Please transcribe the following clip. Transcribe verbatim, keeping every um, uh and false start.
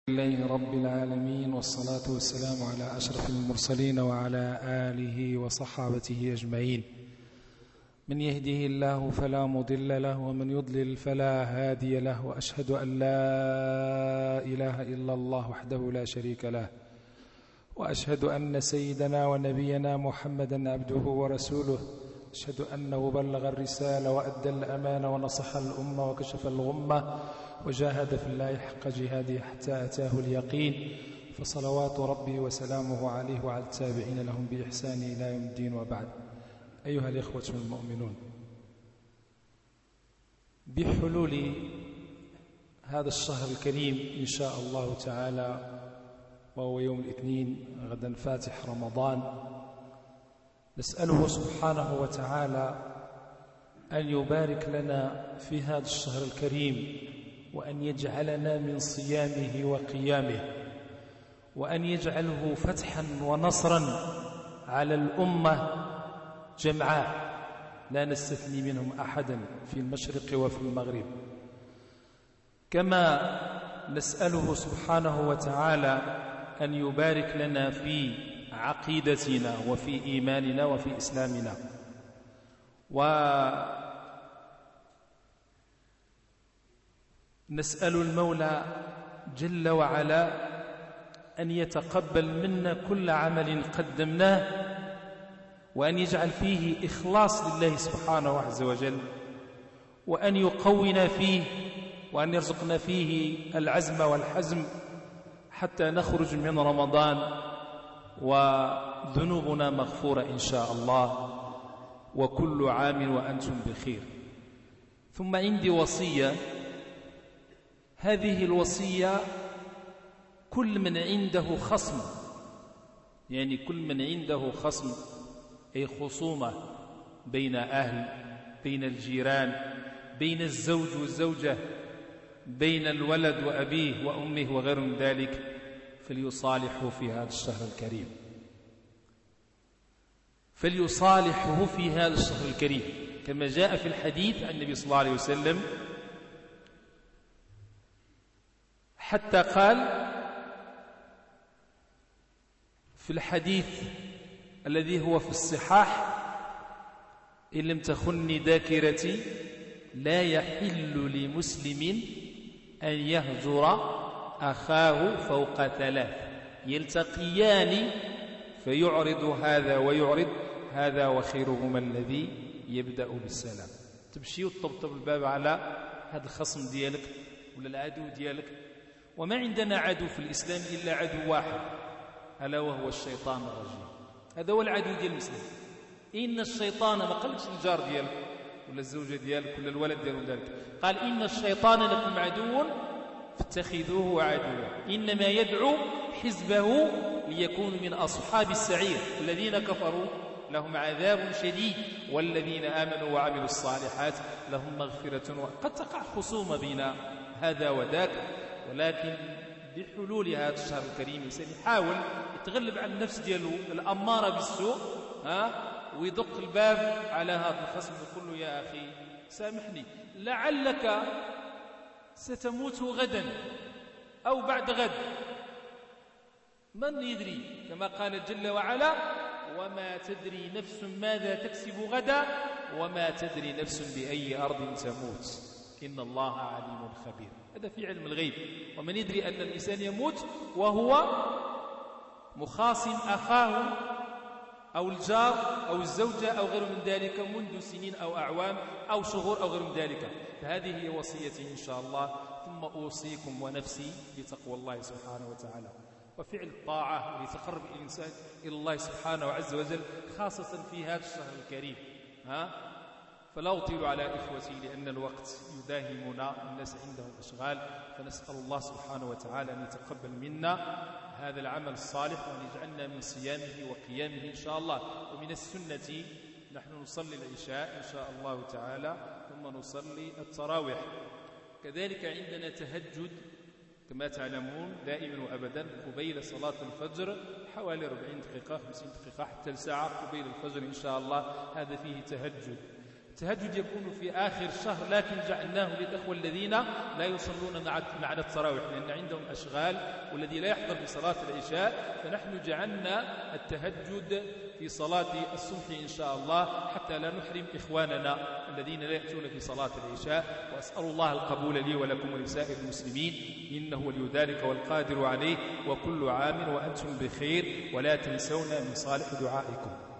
لله رب العالمين، والصلاة والسلام على أشرف المرسلين وعلى آله وصحابته أجمعين. من يهده الله فلا مضل له، ومن يضلل فلا هادي له، وأشهد أن لا إله إلا الله وحده لا شريك له، وأشهد أن سيدنا ونبينا محمدا عبده ورسوله. أشهد أنه بلغ الرسالة وأدى الأمانة ونصح الأمة وكشف الغمة وجاهد في الله حق جهاده حتى أتاه اليقين، فصلوات ربي وسلامه عليه وعلى التابعين لهم بإحسان إلى يوم الدين. وبعد، أيها الإخوة المؤمنون، بحلول هذا الشهر الكريم إن شاء الله تعالى، وهو يوم الاثنين غدا فاتح رمضان، نسأله سبحانه وتعالى أن يبارك لنا في هذا الشهر الكريم، وأن يجعلنا من صيامه وقيامه، وأن يجعله فتحا ونصرا على الأمة جمعاء لا نستثني منهم أحدا في المشرق وفي المغرب. كما نسأله سبحانه وتعالى أن يبارك لنا في عقيدتنا وفي إيماننا وفي إسلامنا، ونسأل المولى جل وعلا أن يتقبل منا كل عمل قدمناه، وأن يجعل فيه إخلاص لله سبحانه عز وجل، وأن يقونا فيه، وأن يرزقنا فيه العزم والحزم حتى نخرج من رمضان وذنوبنا مغفورة إن شاء الله، وكل عام وأنتم بخير. ثم عندي وصية، هذه الوصية كل من عنده خصم، يعني كل من عنده خصم أي خصومة بين أهل، بين الجيران، بين الزوج والزوجة، بين الولد وأبيه وأمه وغير من ذلك، فليصالحه في هذا الشهر الكريم، فليصالحه في هذا الشهر الكريم، كما جاء في الحديث عن النبي صلى الله عليه وسلم، حتى قال في الحديث الذي هو في الصحاح: إن لم تخني ذاكرتي لا يحل لمسلم أن يهجر أخاه فوق ثلاث يلتقيان فيعرض هذا ويعرض هذا، وخيرهما الذي يبدأ بالسلام. تمشي وتطبطب الباب على هذا الخصم ديالك ولا العدو ديالك. وما عندنا عدو في الإسلام إلا عدو واحد، ألا وهو الشيطان الرجيم. هذا هو العدو ديال المسلم. إن الشيطان، ما قالكش الجار ديالك ولا الزوجة ديالك ولا الولد ديالك ذلك، قال إن الشيطان لكم عدو فاتخذوه عدوا إنما يدعو حزبه ليكونوا من أصحاب السعير الذين كفروا لهم عذاب شديد والذين آمنوا وعملوا الصالحات لهم مغفرة. قد تقع خصومة بين هذا وذاك، ولكن بحلول هذا الشهر الكريم الإنسان يحاول يتغلب على النفس دياله الأمارة بالسوء، ها، ويدق الباب على هذا الخصم ويقول له: يا أخي سامحني، لعلك ستموت غدا أو بعد غد، من يدري، كما قال جل وعلا: وما تدري نفس ماذا تكسب غدا وما تدري نفس بأي أرض تموت إن الله عليم خبير. هذا في علم الغيب. ومن يدري أن الإنسان يموت وهو مخاصم أخاه أو الجار أو الزوجة أو غير من ذلك منذ سنين أو أعوام أو شهور أو غير من ذلك. فهذه هي وصيتي إن شاء الله. ثم أوصيكم ونفسي بتقوى الله سبحانه وتعالى وفعل الطاعة لتقرب الإنسان إلى الله سبحانه عز وجل، خاصة في هذا الشهر الكريم. ها؟ فلا أطيل على إخوتي لأن الوقت يداهمنا، الناس عندهم أشغال، فنسأل الله سبحانه وتعالى أن يتقبل منا هذا العمل الصالح، وأن يجعلنا من صيامه وقيامه إن شاء الله. ومن السنة نحن نصلي العشاء إن شاء الله تعالى، ثم نصلي التراويح. كذلك عندنا تهجد كما تعلمون دائما وأبدا قبيل صلاة الفجر، حوالي أربعين دقيقة خمسين دقيقة حتى الساعة قبيل الفجر إن شاء الله. هذا فيه تهجد. التهجد يكون في آخر الشهر، لكن جعلناه للأخوة الذين لا يصلون معنا التراويح لأن عندهم أشغال، والذي لا يحضر في صلاة العشاء، فنحن جعلنا التهجد في صلاة الصبح إن شاء الله حتى لا نحرم إخواننا الذين لا يأتون في صلاة العشاء. وأسأل الله القبول لي ولكم ولسائر المسلمين، إنه ولي ذلك والقادر عليه، وكل عام وأنتم بخير، ولا تنسونا من صالح دعائكم.